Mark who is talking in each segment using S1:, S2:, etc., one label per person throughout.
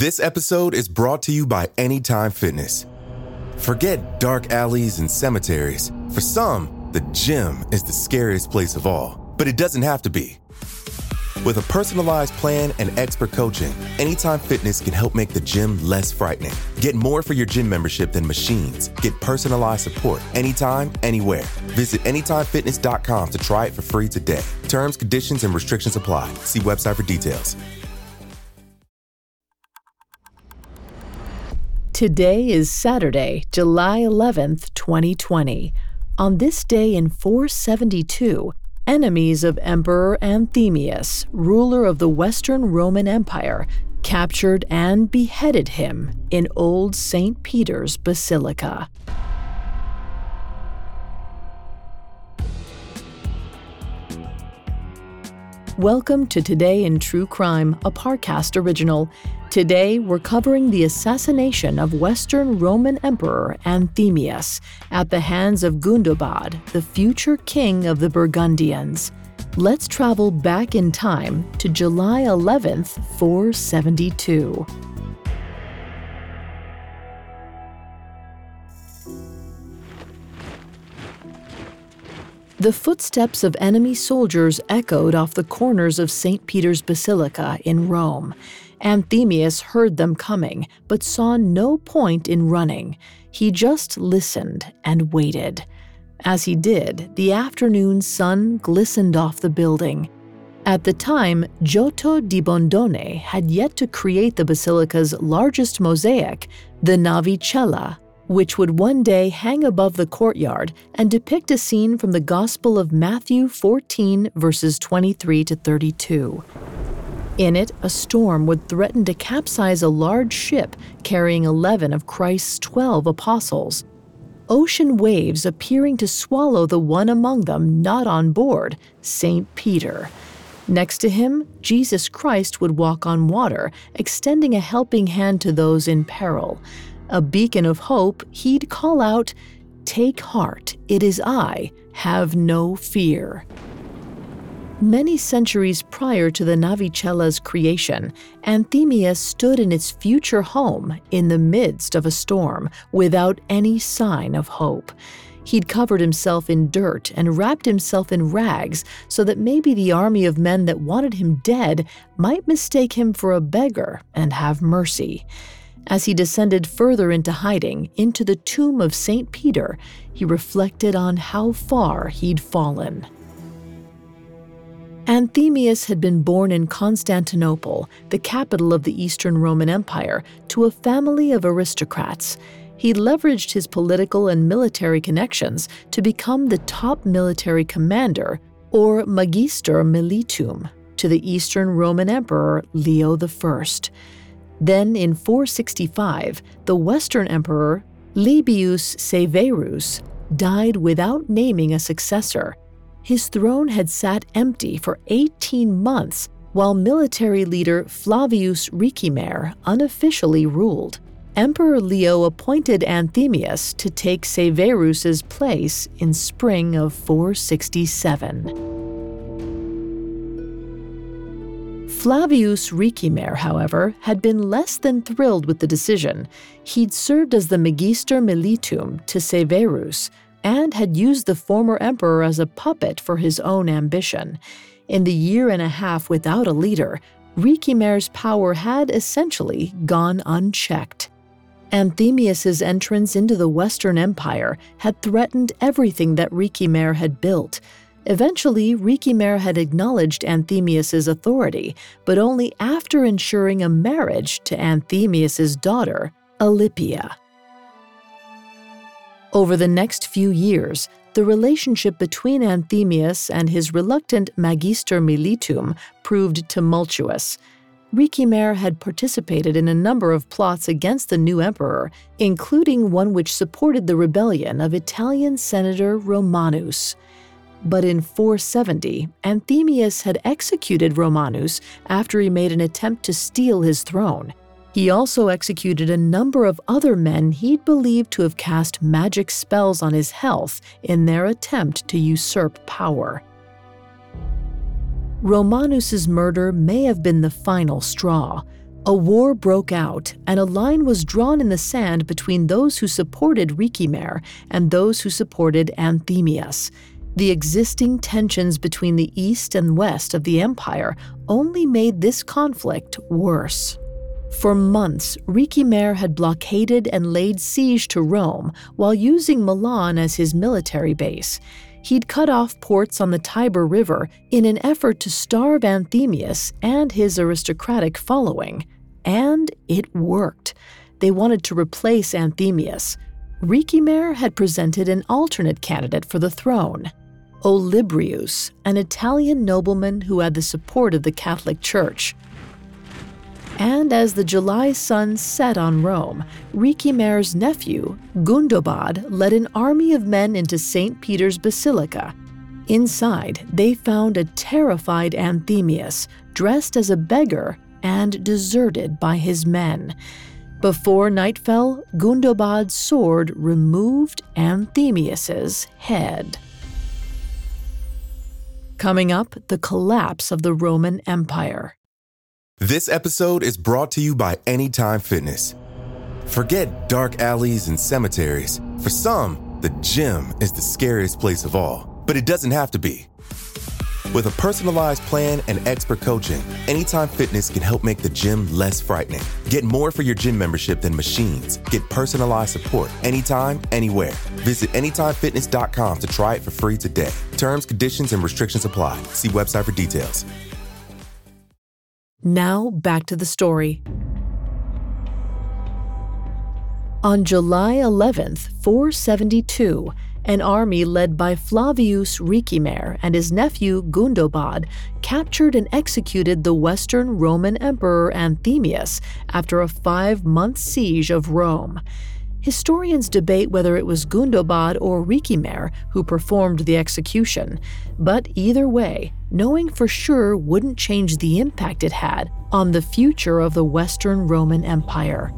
S1: This episode is brought to you by Anytime Fitness. Forget dark alleys and cemeteries. For some, the gym is the scariest place of all, but it doesn't have to be. With a personalized plan and expert coaching, Anytime Fitness can help make the gym less frightening. Get more for your gym membership than machines. Get personalized support anytime, anywhere. Visit AnytimeFitness.com to try it for free today. Terms, conditions, and restrictions apply. See website for details.
S2: Today is Saturday, July 11th, 2020. On this day in 472, enemies of Emperor Anthemius, ruler of the Western Roman Empire, captured and beheaded him in Old St. Peter's Basilica. Welcome to Today in True Crime, a Parcast original. Today, we're covering the assassination of Western Roman Emperor Anthemius at the hands of Gundobad, the future king of the Burgundians. Let's travel back in time to July 11th, 472. The footsteps of enemy soldiers echoed off the corners of St. Peter's Basilica in Rome. Anthemius heard them coming, but saw no point in running. He just listened and waited. As he did, the afternoon sun glistened off the building. At the time, Giotto di Bondone had yet to create the basilica's largest mosaic, the Navicella, which would one day hang above the courtyard and depict a scene from the Gospel of Matthew 14, verses 23 to 32. In it, a storm would threaten to capsize a large ship carrying 11 of Christ's 12 apostles. Ocean waves appearing to swallow the one among them not on board, St. Peter. Next to him, Jesus Christ would walk on water, extending a helping hand to those in peril. A beacon of hope, he'd call out, "Take heart, it is I, have no fear." Many centuries prior to the Navicella's creation, Anthemius stood in its future home in the midst of a storm, without any sign of hope. He'd covered himself in dirt and wrapped himself in rags so that maybe the army of men that wanted him dead might mistake him for a beggar and have mercy. As he descended further into hiding, into the tomb of St. Peter, he reflected on how far he'd fallen. Anthemius had been born in Constantinople, the capital of the Eastern Roman Empire, to a family of aristocrats. He leveraged his political and military connections to become the top military commander, or Magister Militum, to the Eastern Roman Emperor Leo I. Then, in 465, the Western Emperor, Libius Severus, died without naming a successor. His throne had sat empty for 18 months, while military leader Flavius Ricimer unofficially ruled. Emperor Leo appointed Anthemius to take Severus's place in spring of 467. Flavius Ricimer, however, had been less than thrilled with the decision. He'd served as the Magister Militum to Severus and had used the former emperor as a puppet for his own ambition. In the year and a half without a leader, Ricimer's power had essentially gone unchecked. Anthemius's entrance into the Western Empire had threatened everything that Ricimer had built. Eventually, Ricimer had acknowledged Anthemius's authority, but only after ensuring a marriage to Anthemius's daughter, Alypia. Over the next few years, the relationship between Anthemius and his reluctant Magister Militum proved tumultuous. Ricimer had participated in a number of plots against the new emperor, including one which supported the rebellion of Italian Senator Romanus. But in 470, Anthemius had executed Romanus after he made an attempt to steal his throne. He also executed a number of other men he'd believed to have cast magic spells on his health in their attempt to usurp power. Romanus's murder may have been the final straw. A war broke out, and a line was drawn in the sand between those who supported Ricimer and those who supported Anthemius. The existing tensions between the east and west of the empire only made this conflict worse. For months, Ricimer had blockaded and laid siege to Rome while using Milan as his military base. He'd cut off ports on the Tiber River in an effort to starve Anthemius and his aristocratic following. And it worked. They wanted to replace Anthemius. Ricimer had presented an alternate candidate for the throne, Olybrius, an Italian nobleman who had the support of the Catholic Church. And as the July sun set on Rome, Ricimer's nephew, Gundobad, led an army of men into St. Peter's Basilica. Inside, they found a terrified Anthemius, dressed as a beggar and deserted by his men. Before night fell, Gundobad's sword removed Anthemius's head. Coming up, the collapse of the Roman Empire.
S1: This episode is brought to you by Anytime Fitness. Forget dark alleys and cemeteries. For some, the gym is the scariest place of all, but it doesn't have to be. With a personalized plan and expert coaching, Anytime Fitness can help make the gym less frightening. Get more for your gym membership than machines. Get personalized support anytime, anywhere. Visit AnytimeFitness.com to try it for free today. Terms, conditions, and restrictions apply. See website for details.
S2: Now, back to the story. On July 11th, 472, an army led by Flavius Ricimer and his nephew Gundobad captured and executed the Western Roman Emperor Anthemius after a 5-month siege of Rome. Historians debate whether it was Gundobad or Ricimer who performed the execution, but either way, knowing for sure wouldn't change the impact it had on the future of the Western Roman Empire.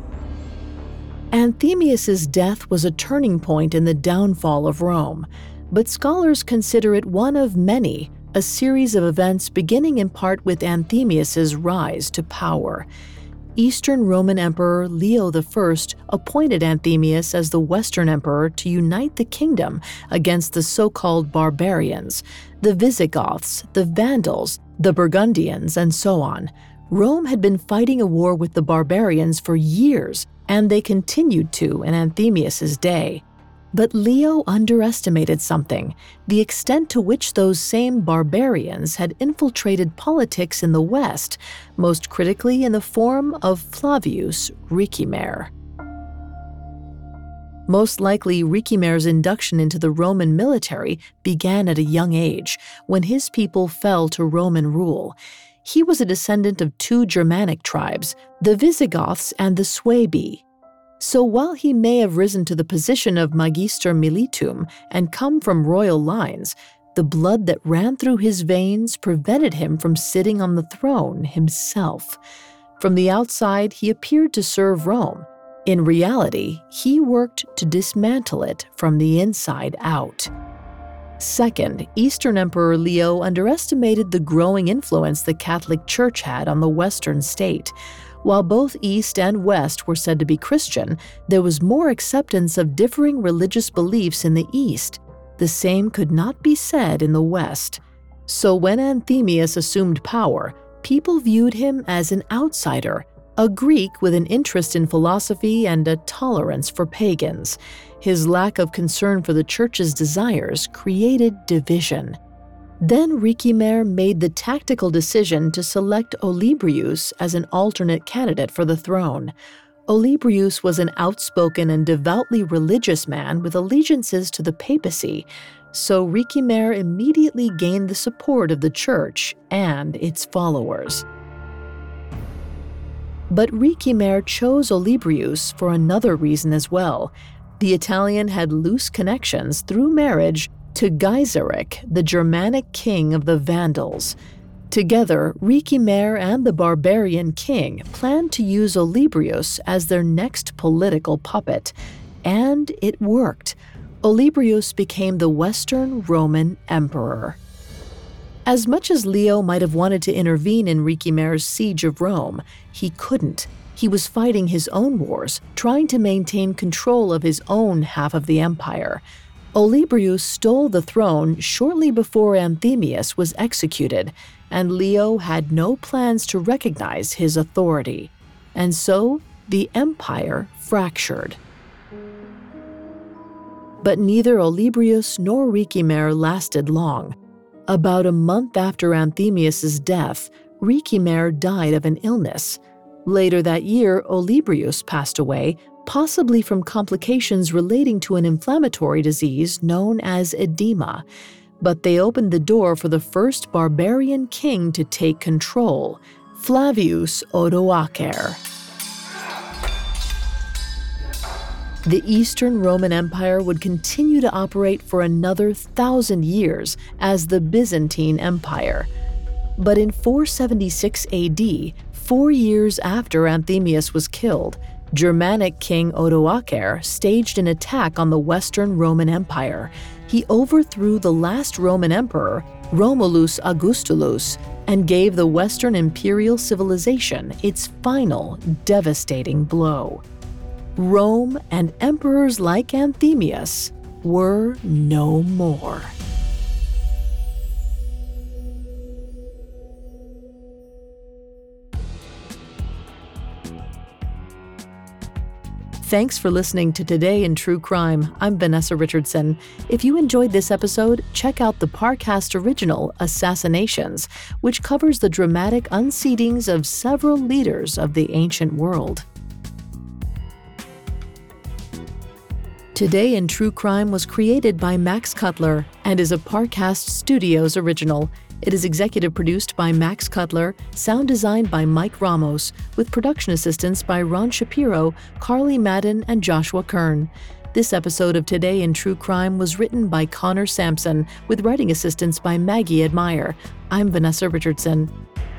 S2: Anthemius's death was a turning point in the downfall of Rome, but scholars consider it one of many, a series of events beginning in part with Anthemius's rise to power. Eastern Roman Emperor Leo I appointed Anthemius as the Western Emperor to unite the kingdom against the so-called barbarians, the Visigoths, the Vandals, the Burgundians, and so on. Rome had been fighting a war with the barbarians for years, and they continued to in Anthemius's day. But Leo underestimated something: the extent to which those same barbarians had infiltrated politics in the West, most critically in the form of Flavius Ricimer. Most likely, Ricimer's induction into the Roman military began at a young age, when his people fell to Roman rule. He was a descendant of 2 Germanic tribes, the Visigoths and the Suebi. So while he may have risen to the position of Magister Militum and come from royal lines, the blood that ran through his veins prevented him from sitting on the throne himself. From the outside, he appeared to serve Rome. In reality, he worked to dismantle it from the inside out. Second, Eastern Emperor Leo underestimated the growing influence the Catholic Church had on the Western state. While both East and West were said to be Christian, there was more acceptance of differing religious beliefs in the East. The same could not be said in the West. So when Anthemius assumed power, people viewed him as an outsider, a Greek with an interest in philosophy and a tolerance for pagans. His lack of concern for the Church's desires created division. Then Ricimer made the tactical decision to select Olybrius as an alternate candidate for the throne. Olybrius was an outspoken and devoutly religious man with allegiances to the papacy, so Ricimer immediately gained the support of the Church and its followers. But Ricimer chose Olybrius for another reason as well. The Italian had loose connections through marriage to Gaiseric, the Germanic king of the Vandals. Together, Ricimer and the barbarian king planned to use Olybrius as their next political puppet. And it worked. Olybrius became the Western Roman Emperor. As much as Leo might have wanted to intervene in Ricimer's siege of Rome, he couldn't. He was fighting his own wars, trying to maintain control of his own half of the empire. Olybrius stole the throne shortly before Anthemius was executed, and Leo had no plans to recognize his authority. And so, the empire fractured. But neither Olybrius nor Ricimer lasted long. About a month after Anthemius's death, Ricimer died of an illness. Later that year, Olybrius passed away, possibly from complications relating to an inflammatory disease known as edema. But they opened the door for the first barbarian king to take control, Flavius Odoacer. The Eastern Roman Empire would continue to operate for another 1,000 years as the Byzantine Empire. But in 476 AD, 4 years after Anthemius was killed, Germanic king Odoacer staged an attack on the Western Roman Empire. He overthrew the last Roman emperor, Romulus Augustulus, and gave the Western imperial civilization its final devastating blow. Rome and emperors like Anthemius were no more. Thanks for listening to Today in True Crime. I'm Vanessa Richardson. If you enjoyed this episode, check out the Parcast original, Assassinations, which covers the dramatic unseatings of several leaders of the ancient world. Today in True Crime was created by Max Cutler and is a Parcast Studios original. It is executive produced by Max Cutler, sound designed by Mike Ramos, with production assistance by Ron Shapiro, Carly Madden, and Joshua Kern. This episode of Today in True Crime was written by Connor Sampson, with writing assistance by Maggie Admire. I'm Vanessa Richardson.